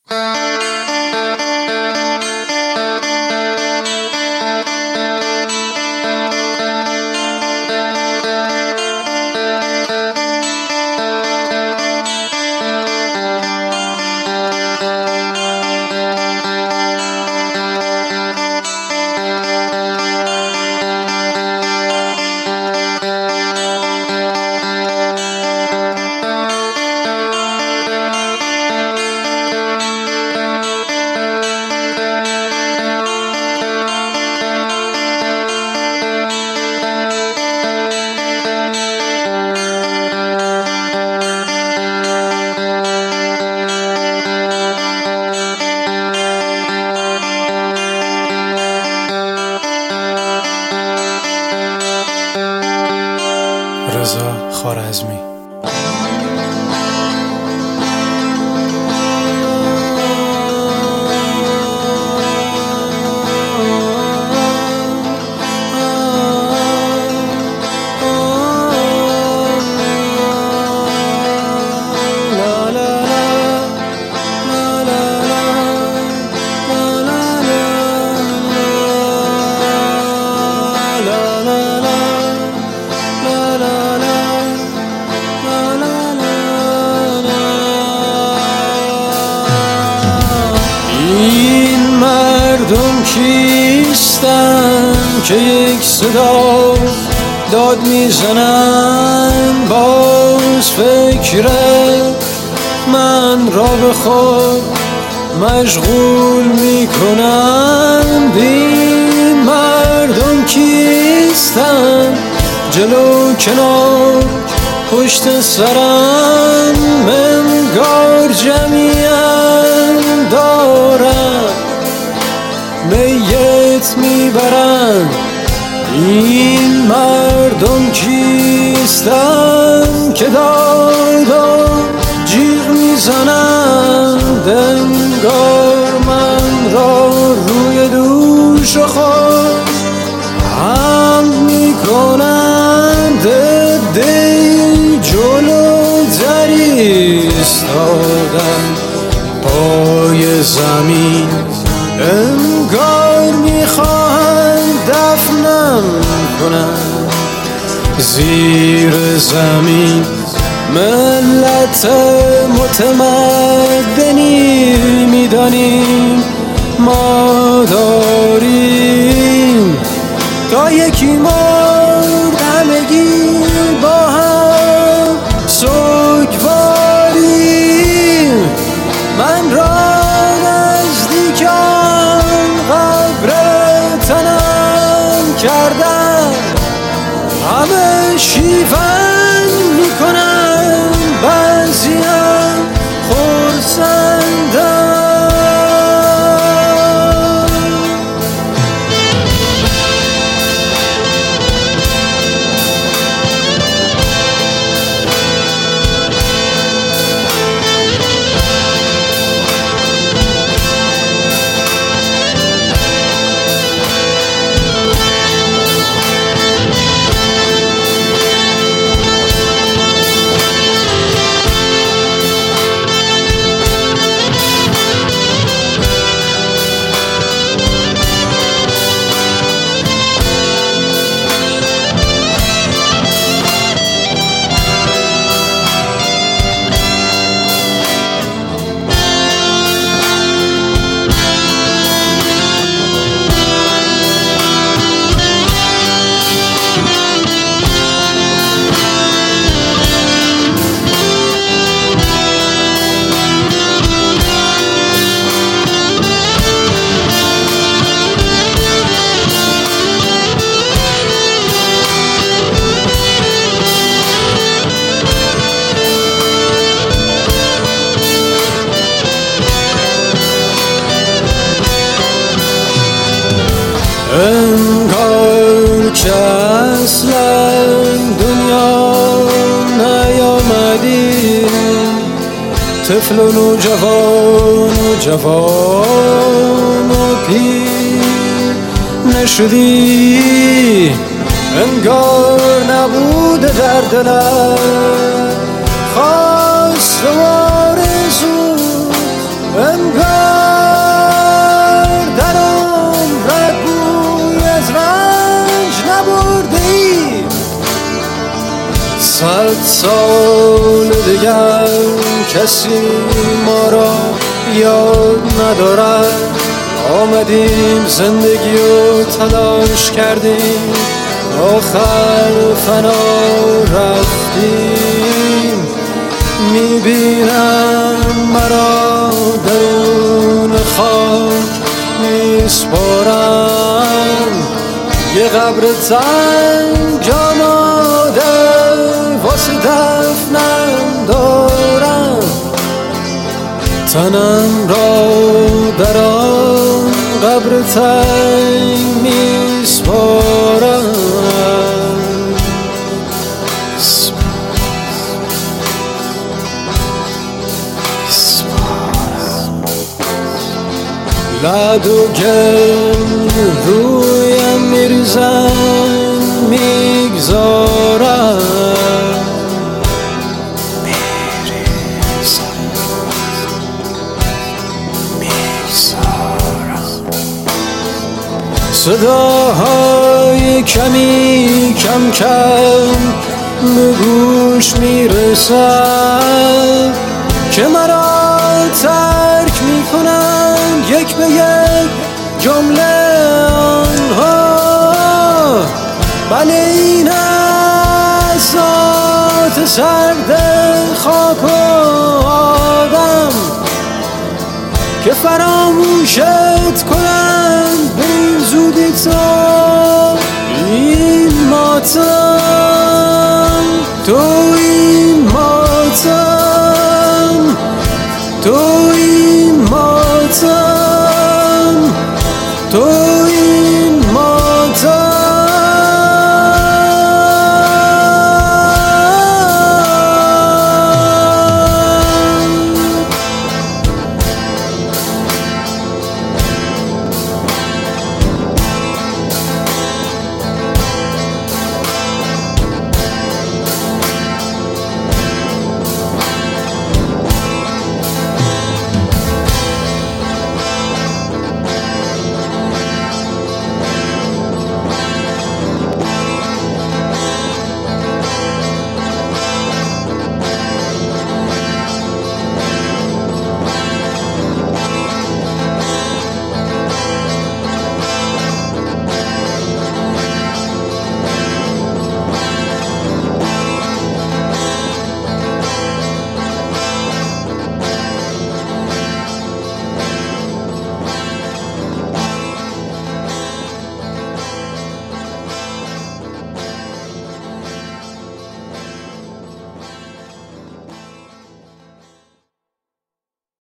رضا خوارزمی. مردم کیستن که یک صدا داد میزنن، باز فکر من را به خود مشغول میکنن. این مردم کیستن جلو کنار پشت سرم، منگار جمعیت دارن میت میبرن. این مردم کیستن که دادا جیغ میزنند، انگار من را روی دوش خود هم میکنند. دی جلو در ایستادن پای زمین، انگار میخواهند دفنم کنند زیر زمین. ملت متمدنی میدانیم ما داریم، تا یکی مرد همگی با هم سوگواریم. من را کردن همه شیون میکنن، بعضی هم خرسندن. انگار که اصلا دنیا نیامدیم، طفل و نوجوان و جوان و پیر نشدی. انگار نبود در دلت خواست و آرزو، انگار در عمرت بوی از رنج نبردی. 100 سال دیگر کسی ما را یاد ندارد. آمدیم زندگی رو تلاش کردیم، آخر فنا رفتیم. میبینم مرا درون خاک میسپارم، یه قبر تنگ آماده واسه دفنم دارم. تنم را در آن قبر تنگ میسپارم. لعد و گل رویم میریزن میگذارم، صداهای کمی کم کم به گوش میرسد که مرا ترک میکنند یک به یک جمله آنها. بله این است ذات سرد خاک و آدم که فراموشت کنند به این زودی تا این ماتم. تو این ماتم، تو این ماتم.